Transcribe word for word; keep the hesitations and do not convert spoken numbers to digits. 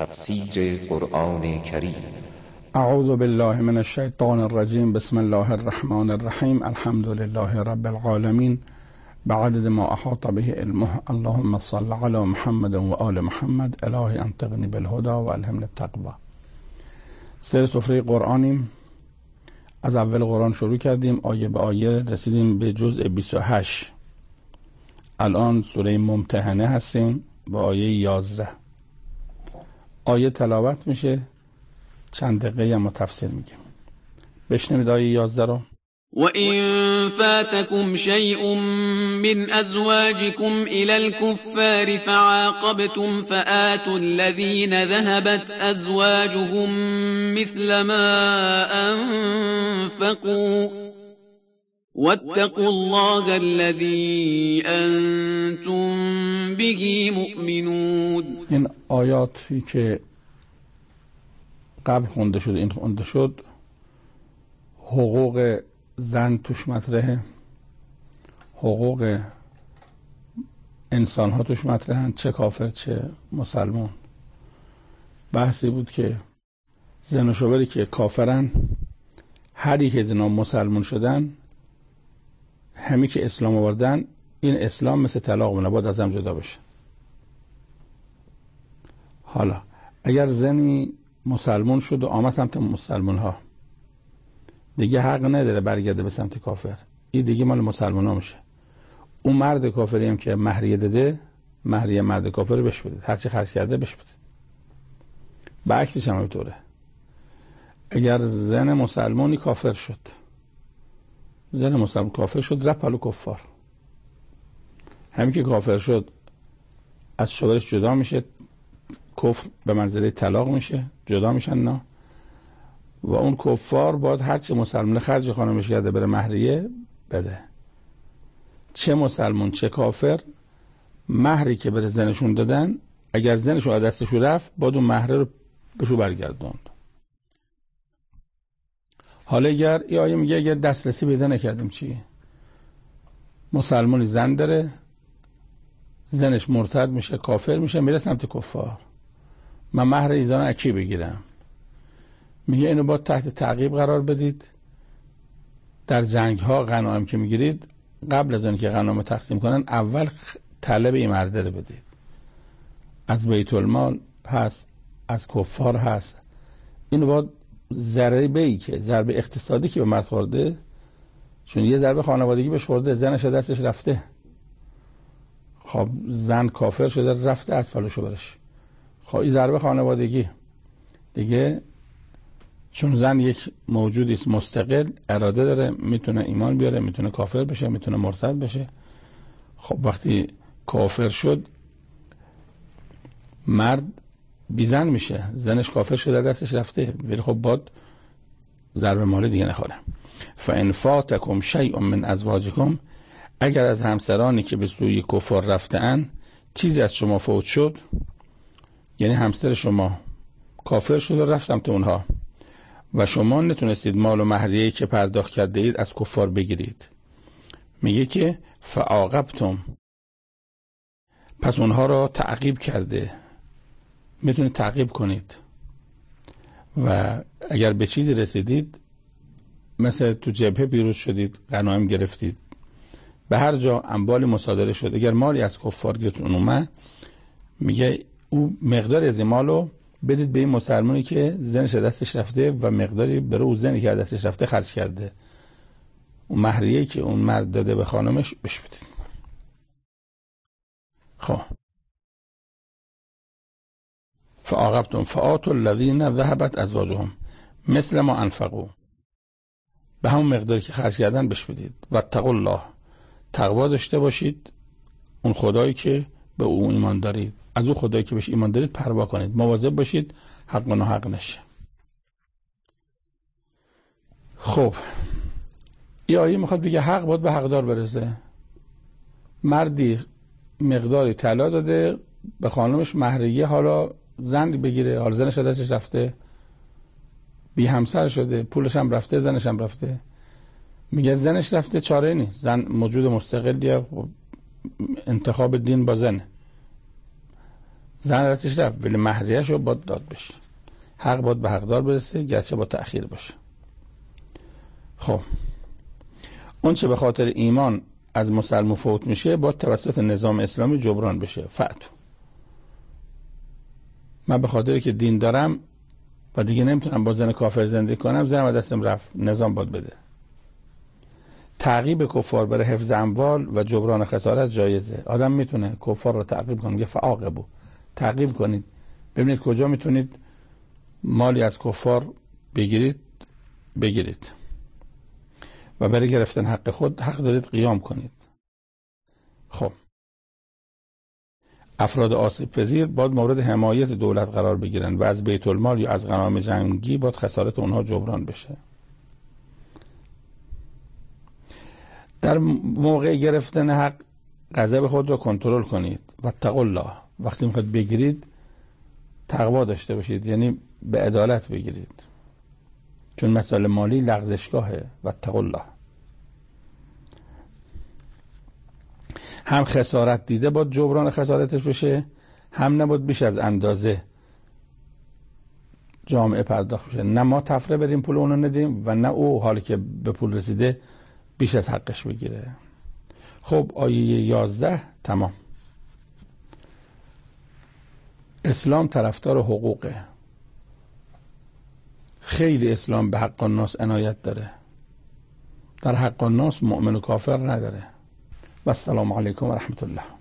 تفسیر قرآن کریم. اعوذ بالله من الشیطان الرجیم. بسم الله الرحمن الرحیم. الحمد لله رب العالمین بعدد ما احاط به علمه. اللهم صل علی محمد و آل محمد. الهی انطقنی بالهدى و الهمنی التقوی. سر سفره قرآنیم. از اول قرآن شروع کردیم، آیه به آیه رسیدیم به جزء بیست و هشت. الان سوره ممتحنه هستیم با آیه یازده. آیه تلاوت میشه، چند دقیقه هم تفسیر میگیم. بشنوید آیه یازده رو. وَإِن فَاتَكُمْ شَيْءٌ مِّنْ أَزْوَاجِكُمْ إِلَى الْكُفَّارِ فَعَاقَبْتُمْ فَآتُوا الَّذِينَ ذَهَبَتْ أَزْوَاجُهُم مِّثْلَ مَا أَنفَقُوا وَاتَّقُوا اللَّهَ الَّذِي أَنتُم بِهِ مُؤْمِنُونَ. این آیاتی که قبل خونده شد، این خونده شد، حقوق زن توش مطرحه، حقوق انسان ها توش مطرحن، چه کافر چه مسلمان. بحثی بود که زن و شوهری که کافرن، هر یک از اینا مسلمان شدن، همی که اسلام آوردن، این اسلام مثل طلاق بنا باید از هم جدا بشه. حالا اگر زنی مسلمان شد و آمد سمت مسلمان ها، دیگه حق نداره برگرده به سمت کافر، این دیگه مال مسلمان ها میشه. اون مرد کافری هم که مهریه داده، مهریه مرد کافر رو بهش بدید، هرچی خرج کرده بهش بدید. برعکسش هم همینطوره. اگر زن مسلمانی کافر شد، زن مسلمان کافر شد، رفت پلو کفار، همین که کافر شد از شوهرش جدا میشه، کفر به منزله طلاق میشه، جدا میشن نه. و اون کفار باید هرچی مسلمان خرج خانمش کرده بره مهریه بده. چه مسلمان چه کافر، مهری که بره زنشون دادن، اگر زنشون از دستشون رفت باید اون مهره رو بهشون برگردوند. حالا اگر ای آیه میگه اگر دسترسی پیدا نکردیم چی؟ مسلمانی زن داره، زنش مرتد میشه، کافر میشه، میره سمت کفار، من مهر ایزان اکی بگیرم. میگه اینو با تحت تعقیب قرار بدید. در جنگ ها غنایم که میگیرید، قبل از اون که غنایم تقسیم کنن، اول طلب این مرده رو بدید. از بیت المال هست، از کفار هست. اینو با ضربه‌ای که ضربه اقتصادی که به مرد خورده، چون یه ضربه خانوادگی بهش خورده، زنش دستش رفته، خب زن کافر شده رفته از پلو شوهرش، خب این ضربه خانوادگی دیگه، چون زن یک موجودی است مستقل، اراده داره، میتونه ایمان بیاره، میتونه کافر بشه، میتونه مرتد بشه. خب وقتی کافر شد، مرد بی زن میشه، زنش کافر شده دستش رفته، ولی خب باد ضربه مالی دیگه نخوره. فَإِنْ فَاتَكُمْ شَيْءٌ مِّنْ أَزْوَاجِكُمْ، اگر از همسرانی که به سوی کفار رفته‌اند چیزی از شما فوت شد، یعنی همسر شما کافر شد و رفتم تو اونها و شما نتونستید مال و مهریه‌ای که پرداخت کرده اید از کفار بگیرید، میگه که فعاقبتم، پس اونها را تعقیب کرده، میتونید تعقیب کنید. و اگر به چیزی رسیدید، مثل تو جبهه پیروز شدید، غنایم گرفتید، به هر جا اموال مصادره شد، اگر مالی از کفار گیرتون اومد، میگه او مقدار از این مالو بدید به این مسلمانی که زنش دستش رفته و مقداری برای اون زنی که دستش رفته خرج کرده، اون مهریه‌ای که اون مرد داده به خانمش بهش بدید. خب فعاقبتم فآتوا الذین ذهبت ازواجهم مثل ما انفقوا، به همون مقداری که خرج کردن بهش بدید. واتقوا الله، تقوا داشته باشید، اون خدایی که به او ایمان دارید، از اون خدایی که بهش ایمان دارید پروا کنید، مواظب باشید حق و ناحق نشه. خب این آیه میخواد بگه حق باید به حقدار برسه. مردی مقداری طلا داده به خانمش مهریه، حالا زن بگیره، حالا زنش دستش رفته، بی همسر شده، پولش هم رفته، زنش هم رفته. میگه زنش رفته، چاره نیست، زن موجود مستقلیه، انتخاب دین با زن، زن دستش رفت ولی مهریه‌اش رو باید داد بشه، حق باید به حقدار برسه گرچه با تأخیر باشه. خب اون چه به خاطر ایمان از مسلمان فوت میشه باید توسط نظام اسلامی جبران بشه. فتو من به خاطری که دین دارم و دیگه نمیتونم با زن کافر زندگی کنم، زنم از دستم رفت، نظام باید بده. تعقیب کفار برای حفظ اموال و جبران خسارت جایزه. آدم میتونه کفار رو تعقیب کنه، میگه فعاقبو، تعقیب کنید ببینید کجا میتونید مالی از کفار بگیرید بگیرید و برای گرفتن حق خود حق دارید قیام کنید. خب افراد آسیب پذیر باید مورد حمایت دولت قرار بگیرن و از بیت المال یا از غنایم جنگی باید خسارت اونها جبران بشه. در موقع گرفتن حق غضب خود را کنترل کنید و اتقوا الله. وقتی میخواید بگیرید تقوا داشته باشید، یعنی به عدالت بگیرید، چون مسائل مالی لغزشگاهه. و اتقوا الله. هم خسارت دیده باید جبران خسارتش بشه، هم نباید بیش از اندازه جامعه پرداخت بشه. نه ما تفره بریم پول اونو ندیم و نه او حالی که به پول رسیده بیش از حقش بگیره. خب آیه یازده تمام. اسلام طرفدار حقوقه، خیلی اسلام به حق الناس عنایت داره، در حق الناس مؤمن و کافر نداره. و السلام علیکم و رحمت الله.